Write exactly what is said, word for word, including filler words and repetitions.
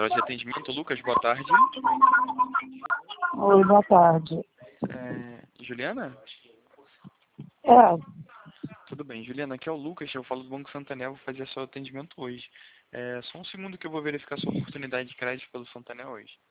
Central de Atendimento. Lucas, boa tarde. Oi, boa tarde. É, Juliana? É, Tudo bem, Juliana, aqui é o Lucas, eu falo do Banco Santander, vou fazer seu atendimento hoje. É, só um segundo que eu vou verificar sua oportunidade de crédito pelo Santander hoje.